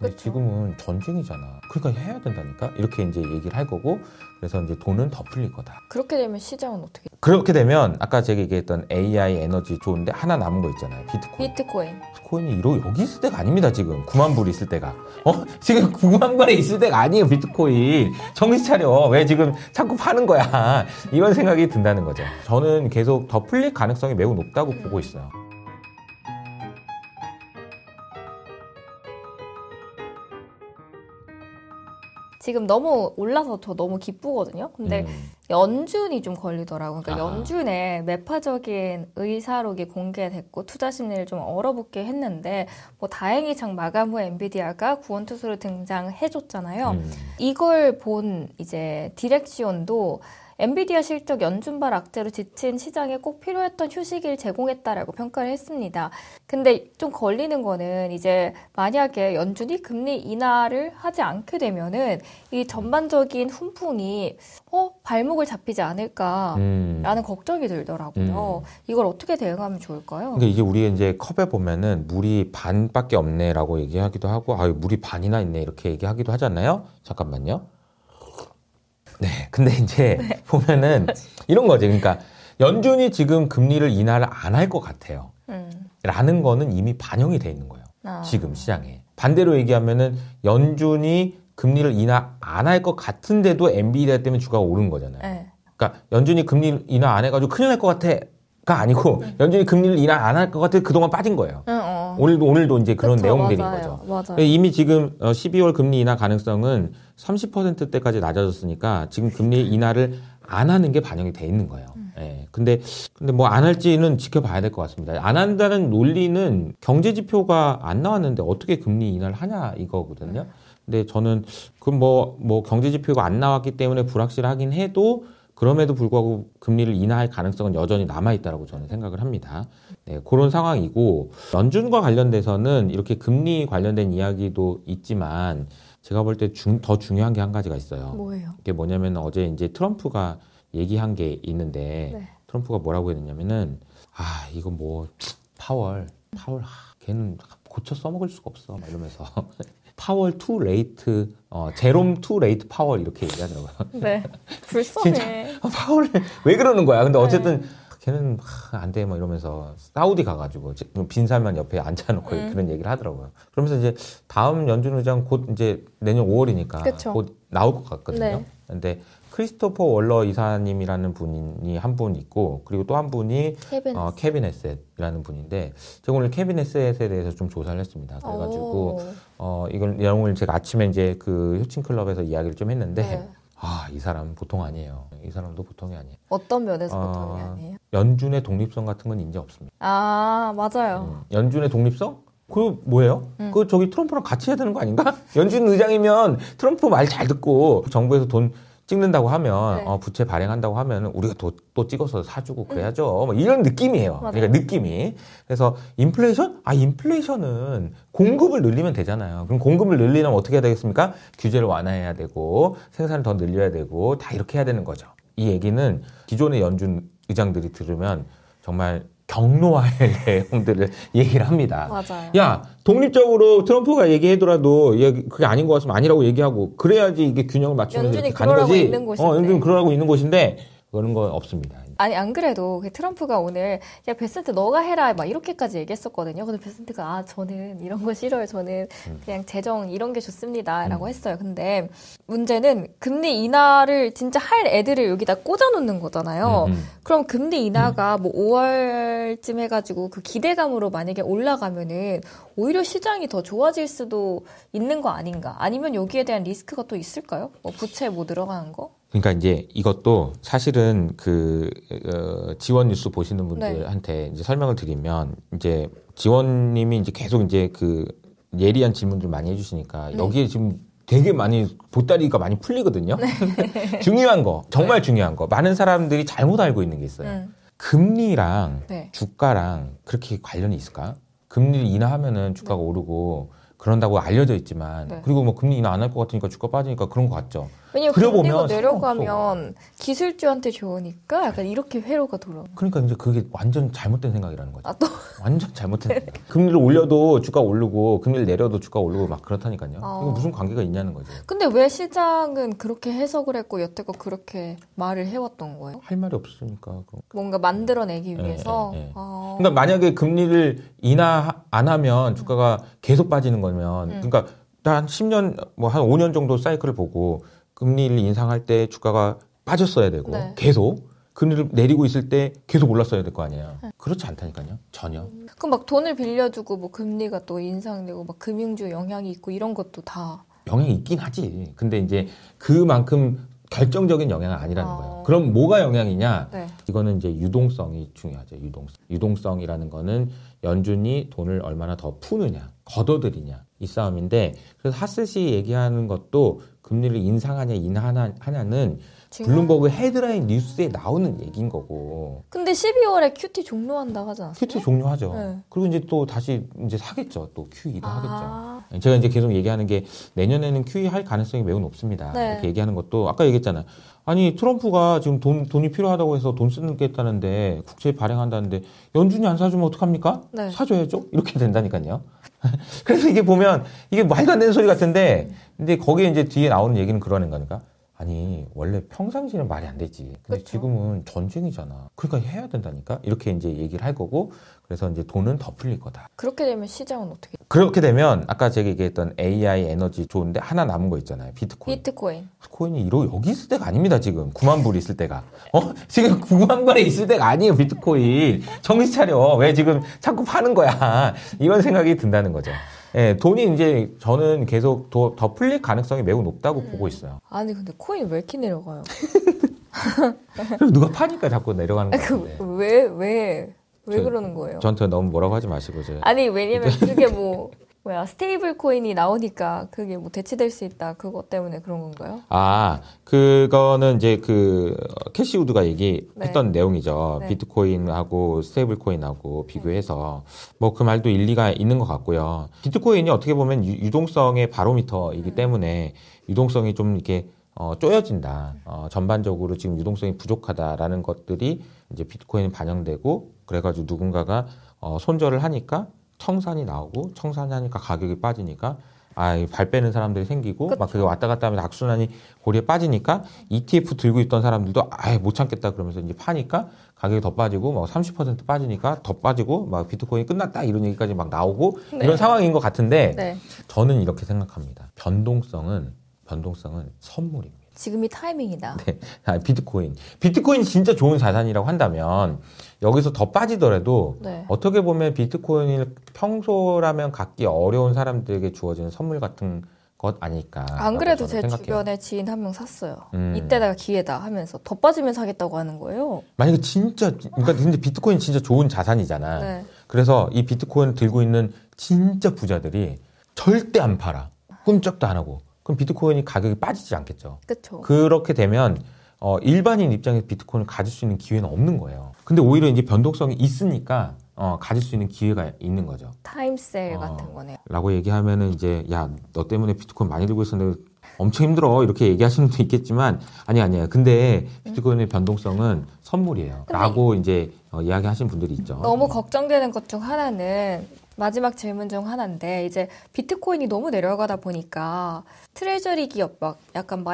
근데 그쵸. 지금은 전쟁이잖아. 그러니까 해야 된다니까. 이렇게 이제 얘기를 할 거고, 그래서 이제 돈은 더 풀릴 거다. 그렇게 되면 시장은 어떻게? 그렇게 되면 아까 제가 얘기했던 AI 에너지 좋은데 하나 남은 거 있잖아요. 비트코인. 비트코인. 비트코인이 여기 있을 때가 아닙니다. 지금 9만 불 있을 때가. 지금 9만 불에 있을 때가 아니에요. 비트코인. 정신 차려. 왜 지금 자꾸 파는 거야. 이런 생각이 든다는 거죠. 저는 계속 더 풀릴 가능성이 매우 높다고 보고 있어요. 지금 너무 올라서 저 너무 기쁘거든요. 근데 연준이 좀 걸리더라고요. 그러니까 연준의 매파적인 의사록이 공개됐고 투자 심리를 좀 얼어붙게 했는데 뭐 다행히 장 마감 후에 엔비디아가 구원투수로 등장해줬잖아요. 이걸 본 이제 디렉시온도 엔비디아 실적 연준발 악재로 지친 시장에 꼭 필요했던 휴식을 제공했다라고 평가를 했습니다. 근데 좀 걸리는 거는 이제 만약에 연준이 금리 인하를 하지 않게 되면은 이 전반적인 훈풍이 발목을 잡히지 않을까라는 걱정이 들더라고요. 이걸 어떻게 대응하면 좋을까요? 근데 이제 우리 이제 컵에 보면은 물이 반밖에 없네라고 얘기하기도 하고, 물이 반이나 있네 이렇게 얘기하기도 하잖아요. 잠깐만요. 네, 근데 이제 보면은 이런 거지. 그러니까 연준이 지금 금리를 인하를 안 할 것 같아요. 라는 거는 이미 반영이 돼 있는 거예요. 지금 시장에. 반대로 얘기하면은 연준이 금리를 인하 안 할 것 같은데도 엔비디아 때문에 주가가 오른 거잖아요. 네. 그러니까 연준이 금리 인하 안 해가지고 큰일 날 것 같아가 아니고 연준이 금리를 인하 안 할 것 같아 그동안 빠진 거예요. 오늘도 이제 그런 그쵸, 내용들인 맞아요. 거죠. 맞아요. 이미 지금 12월 금리 인하 가능성은 30%대까지 낮아졌으니까 지금 금리 인하를 안 하는 게 반영이 돼 있는 거예요. 예. 근데 뭐 안 할지는 지켜봐야 될 것 같습니다. 안 한다는 논리는 경제 지표가 안 나왔는데 어떻게 금리 인하를 하냐 이거거든요. 근데 저는 뭐 경제 지표가 안 나왔기 때문에 불확실하긴 해도 그럼에도 불구하고 금리를 인하할 가능성은 여전히 남아있다고 저는 생각을 합니다. 네, 그런 상황이고 연준과 관련돼서는 이렇게 금리 관련된 이야기도 있지만 제가 볼 때 더 중요한 게 한 가지가 있어요. 뭐예요? 이게 뭐냐면 어제 이제 트럼프가 얘기한 게 있는데 트럼프가 뭐라고 했냐면은 이거 뭐 파월 걔는 고쳐 써먹을 수가 없어 막 이러면서 파월 투 레이트 제롬 투 레이트 파월 이렇게 얘기하더라고요. 네. 불쌍해. 진짜 파월 왜 그러는 거야? 근데 어쨌든 걔는 안 돼 뭐 이러면서 사우디 가가지고 빈살만 옆에 앉혀놓고 그런 얘기를 하더라고요. 그러면서 이제 다음 연준 의장 곧 이제 내년 5월이니까 그쵸. 곧 나올 것 같거든요. 네. 근데 크리스토퍼 월러 이사님이라는 분이 한 분 있고 그리고 또 한 분이 케빈 에셋이라는 분인데 제가 오늘 케빈 에셋에 대해서 좀 조사를 했습니다. 그래가지고 이걸 내용을 제가 아침에 이제 그 효친 클럽에서 이야기를 좀 했는데 이 사람 보통 아니에요. 이 사람도 보통이 아니에요. 어떤 면에서 보통이 아니에요? 연준의 독립성 같은 건 이제 없습니다. 맞아요. 연준의 독립성? 그 뭐예요? 그 저기 트럼프랑 같이 해야 되는 거 아닌가? 연준 의장이면 트럼프 말 잘 듣고 정부에서 돈 찍는다고 하면 부채 발행한다고 하면 우리가 또 찍어서 사주고 그래야죠. 뭐 이런 느낌이에요. 맞아요. 그러니까 느낌이. 그래서 인플레이션? 인플레이션은 공급을 늘리면 되잖아요. 그럼 공급을 늘리려면 어떻게 해야 되겠습니까? 규제를 완화해야 되고 생산을 더 늘려야 되고 다 이렇게 해야 되는 거죠. 이 얘기는 기존의 연준 의장들이 들으면 정말 경로할 내용들을 얘기를 합니다. 맞아요. 야, 독립적으로 트럼프가 얘기하더라도 그게 아닌 것 같으면 아니라고 얘기하고 그래야지 이게 균형을 맞추면서 연준이 이렇게 가는 그러라고 거지. 있는 곳인데. 연준이 그러라고 있는 곳인데 그런 건 없습니다. 아니 안 그래도 그 트럼프가 오늘 야 베센트 너가 해라 막 이렇게까지 얘기했었거든요. 근데 베센트가 저는 이런 거 싫어요. 저는 그냥 재정 이런 게 좋습니다라고 했어요. 근데 문제는 금리 인하를 진짜 할 애들을 여기다 꽂아놓는 거잖아요. 그럼 금리 인하가 뭐 5월쯤 해가지고 그 기대감으로 만약에 올라가면은 오히려 시장이 더 좋아질 수도 있는 거 아닌가? 아니면 여기에 대한 리스크가 또 있을까요? 뭐 부채 뭐 들어가는 거? 그러니까 이제 이것도 사실은 지원 뉴스 보시는 분들한테 이제 설명을 드리면 이제 지원님이 이제 계속 이제 그 예리한 질문들 많이 해주시니까 여기에 지금 되게 많이 보따리가 많이 풀리거든요. 중요한 거, 정말 중요한 거. 많은 사람들이 잘못 알고 있는 게 있어요. 금리랑 주가랑 그렇게 관련이 있을까? 금리를 인하하면은 주가가 오르고 그런다고 알려져 있지만 그리고 뭐 금리 인하 안 할 것 같으니까 주가 빠지니까 그런 것 같죠. 왜냐면 그려보면 금리가 내려가면 기술주한테 좋으니까 약간 이렇게 회로가 돌아. 그러니까 이제 그게 완전 잘못된 생각이라는 거죠. 아, 또? 완전 잘못된 생각. 금리를 올려도 주가 오르고 금리를 내려도 주가 오르고 막 그렇다니까요. 이거 무슨 관계가 있냐는 거죠. 근데 왜 시장은 그렇게 해석을 했고 여태껏 그렇게 말을 해왔던 거예요? 할 말이 없으니까. 뭔가 만들어내기 위해서? 그러니까 만약에 금리를 인하 안 하면 주가가 계속 빠지는 거면 그러니까 한 10년, 뭐 한 5년 정도 사이클을 보고 금리를 인상할 때 주가가 빠졌어야 되고 네. 계속 금리를 내리고 있을 때 계속 올랐어야 될 거 아니에요. 그렇지 않다니까요. 전혀. 그럼 막 돈을 빌려주고 뭐 금리가 또 인상되고 막 금융주 영향이 있고 이런 것도 다 영향이 있긴 하지. 근데 이제 그만큼 결정적인 영향은 아니라는 거예요. 그럼 뭐가 영향이냐? 네. 이거는 이제 유동성이 중요하죠. 유동성이라는 거는 연준이 돈을 얼마나 더 푸느냐, 걷어들이냐 이 싸움인데 그래서 하스시 얘기하는 것도 금리를 인상하냐 인하하냐는 블룸버그 헤드라인 뉴스에 나오는 얘기인 거고. 근데 12월에 QT 종료한다고 하지 않았어요? QT 종료하죠. 네. 그리고 이제 또 다시 이제 사겠죠. 또 QE도 하겠죠. 제가 이제 계속 얘기하는 게 내년에는 QE 할 가능성이 매우 높습니다. 네. 이렇게 얘기하는 것도 아까 얘기했잖아요. 아니 트럼프가 지금 돈이 필요하다고 해서 돈 쓰겠다는데 국채 발행한다는데 연준이 안 사주면 어떡합니까? 네. 사줘야죠. 이렇게 된다니까요. 그래서 이게 보면 이게 말도 안 되는 소리 같은데 근데 거기에 이제 뒤에 나오는 얘기는 그러는 거니까. 아니 원래 평상시는 말이 안 되지. 근데 그쵸. 지금은 전쟁이잖아. 그러니까 해야 된다니까. 이렇게 이제 얘기를 할 거고 그래서 이제 돈은 더 풀릴 거다. 그렇게 되면 시장은 어떻게? 그렇게 되면 아까 제가 얘기했던 AI 에너지 좋은데 하나 남은 거 있잖아요. 비트코인. 비트코인이 여기 있을 때가 아닙니다. 지금 9만 불 있을 때가. 지금 9만 불에 있을 때가 아니에요. 비트코인. 정신 차려. 왜 지금 자꾸 파는 거야. 이런 생각이 든다는 거죠. 예, 돈이 이제 저는 계속 더 풀릴 가능성이 매우 높다고 보고 있어요. 아니 근데 코인 왜 이렇게 내려가요? 그럼 누가 파니까 자꾸 내려가는 거예요. 왜 그러는 거예요? 저한테 너무 뭐라고 하지 마시고 제가. 아니 왜냐면 그게 스테이블 코인이 나오니까 그게 뭐 대체될 수 있다 그것 때문에 그런 건가요? 그거는 이제 캐시우드가 얘기했던 네. 내용이죠. 네. 비트코인하고 스테이블 코인하고 비교해서 뭐 그 말도 일리가 있는 것 같고요. 비트코인이 어떻게 보면 유동성의 바로미터이기 때문에 유동성이 좀 이렇게 쪼여진다. 전반적으로 지금 유동성이 부족하다라는 것들이 이제 비트코인에 반영되고 그래가지고 누군가가 손절을 하니까 청산이 나오고 청산이 하니까 가격이 빠지니까 발 빼는 사람들이 생기고 그쵸. 막 그게 왔다 갔다 하면서 악순환이 고리에 빠지니까 ETF 들고 있던 사람들도 못 참겠다 그러면서 이제 파니까 가격이 더 빠지고 막 30% 빠지니까 더 빠지고 막 비트코인이 끝났다 이런 얘기까지 막 나오고 네. 이런 상황인 것 같은데 네. 저는 이렇게 생각합니다. 변동성은 선물입니다. 지금이 타이밍이다. 네. 비트코인이 진짜 좋은 자산이라고 한다면 여기서 더 빠지더라도 네. 어떻게 보면 비트코인을 평소라면 갖기 어려운 사람들에게 주어지는 선물 같은 것 아닐까. 안 그래도 제 생각해요. 주변에 지인 한 명 샀어요. 이때다가 기회다 하면서 더 빠지면 사겠다고 하는 거예요. 만약에 그러니까 근데 비트코인 진짜 좋은 자산이잖아. 네. 그래서 이 비트코인을 들고 있는 진짜 부자들이 절대 안 팔아. 꿈쩍도 안 하고. 그럼 비트코인이 가격이 빠지지 않겠죠. 그렇죠. 그렇게 되면 일반인 입장에서 비트코인을 가질 수 있는 기회는 없는 거예요. 근데 오히려 이제 변동성이 있으니까 가질 수 있는 기회가 있는 거죠. 타임세일 같은 거네요. 라고 얘기하면은 이제 너 때문에 비트코인 많이 들고 있었는데 엄청 힘들어 이렇게 얘기하시는 분도 있겠지만 아니야. 근데 비트코인의 변동성은 선물이에요. 라고 이제 이야기하시는 분들이 있죠. 너무 걱정되는 것 중 하나는 마지막 질문 중 하나인데 이제 비트코인이 너무 내려가다 보니까 트레저리 기업 막 약간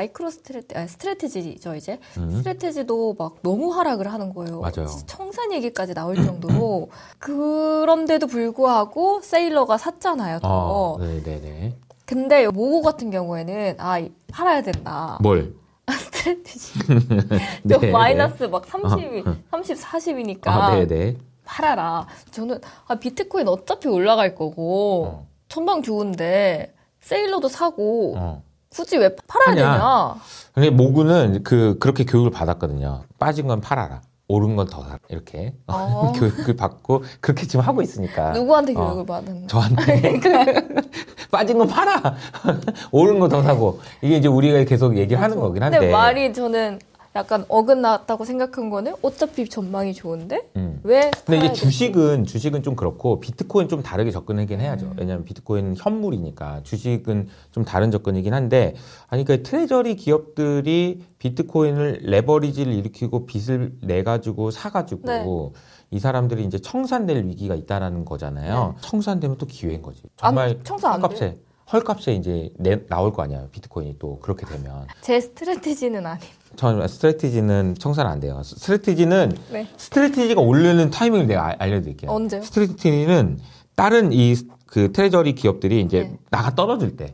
스트래티지죠 이제 스트래티지도 막 너무 하락을 하는 거예요. 맞아요. 청산 얘기까지 나올 정도로 그런데도 불구하고 세일러가 샀잖아요. 네네네. 근데 모고 같은 경우에는 팔아야 된다. 뭘? 스트래티지. 네, 마이너스 막 30, 40이니까. 네네. 팔아라. 저는 비트코인 어차피 올라갈 거고 전방 좋은데 세일러도 사고 굳이 왜 팔아야 되냐. 근데 모구는 그렇게 교육을 받았거든요. 빠진 건 팔아라. 오른 건 더 사라. 이렇게 교육을 받고 그렇게 지금 하고 있으니까. 누구한테 교육을 받은? 저한테. 빠진 건 팔아. 오른 건 더 사고. 이게 이제 우리가 계속 얘기를 하는 거긴 한데. 근데 말이 저는 약간 어긋났다고 생각한 거는 어차피 전망이 좋은데 왜? 근데 이제 주식은 좀 그렇고 비트코인 좀 다르게 접근하긴 해야죠. 왜냐하면 비트코인은 현물이니까 주식은 좀 다른 접근이긴 한데, 아니 그러니까 트레저리 기업들이 비트코인을 레버리지를 일으키고 빚을 내 가지고 사 가지고 네. 이 사람들이 이제 청산될 위기가 있다라는 거잖아요. 청산되면 또 기회인 거지. 정말 청산 안 돼요? 헐값에 이제 나올 거 아니야. 비트코인이 또 그렇게 되면. 제 스트래티지는 아님. 전 스트래티지는 청산 안 돼요. 스트래티지는 네. 스트래티지가 오르는 타이밍을 내가 알려드릴게요. 언제요? 스트래티지는 다른 그 트레저리 기업들이 이제 나가 떨어질 때.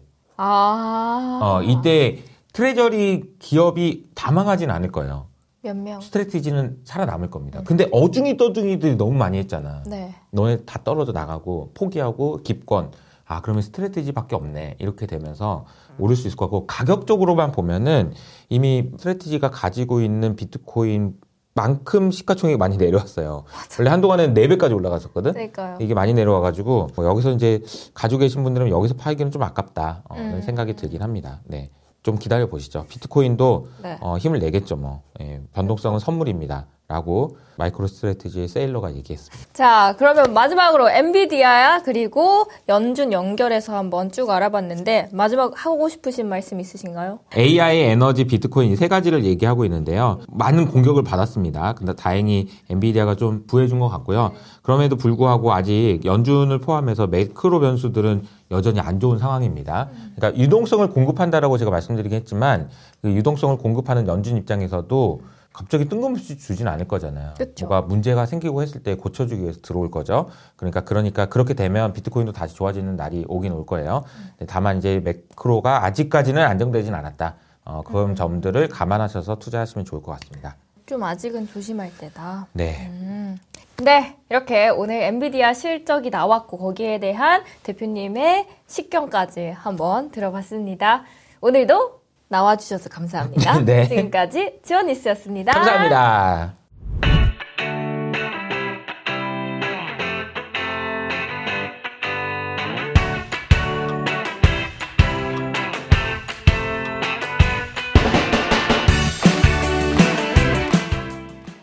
이때 트레저리 기업이 다 망하진 않을 거예요. 몇 명? 스트래티지는 살아남을 겁니다. 근데 어중이 떠중이들이 너무 많이 했잖아. 네. 너네 다 떨어져 나가고 포기하고 기권. 그러면 스트래티지밖에 없네. 이렇게 되면서 오를 수 있을 것 같고, 가격적으로만 보면은 이미 스트래티지가 가지고 있는 비트코인 만큼 시가총액이 많이 내려왔어요. 맞아. 원래 한동안은 4배까지 올라갔었거든? 그러니까요. 이게 많이 내려와가지고, 여기서 이제 가지고 계신 분들은 여기서 팔기는 좀 아깝다. 라는 생각이 들긴 합니다. 네. 좀 기다려 보시죠. 비트코인도 네. 힘을 내겠죠, 뭐. 예, 변동성은 선물입니다. 라고 마이크로 스트래티지의 세일러가 얘기했습니다. 자, 그러면 마지막으로 엔비디아 그리고 연준 연결해서 한번 쭉 알아봤는데, 마지막 하고 싶으신 말씀 있으신가요? AI, 에너지, 비트코인 이 세 가지를 얘기하고 있는데요. 많은 공격을 받았습니다. 근데 다행히 엔비디아가 좀 부해준 것 같고요. 그럼에도 불구하고 아직 연준을 포함해서 매크로 변수들은 여전히 안 좋은 상황입니다. 그러니까 유동성을 공급한다라고 제가 말씀드리긴 했지만, 그 유동성을 공급하는 연준 입장에서도 갑자기 뜬금없이 주진 않을 거잖아요. 그쵸. 뭐가 문제가 생기고 했을 때 고쳐주기 위해서 들어올 거죠. 그러니까 그렇게 되면 비트코인도 다시 좋아지는 날이 오긴 올 거예요. 다만 이제 매크로가 아직까지는 안정되진 않았다. 그런 점들을 감안하셔서 투자하시면 좋을 것 같습니다. 좀 아직은 조심할 때다. 네. 네, 이렇게 오늘 엔비디아 실적이 나왔고 거기에 대한 대표님의 식견까지 한번 들어봤습니다. 오늘도 나와주셔서 감사합니다. 네. 지금까지 지원니스였습니다. 감사합니다.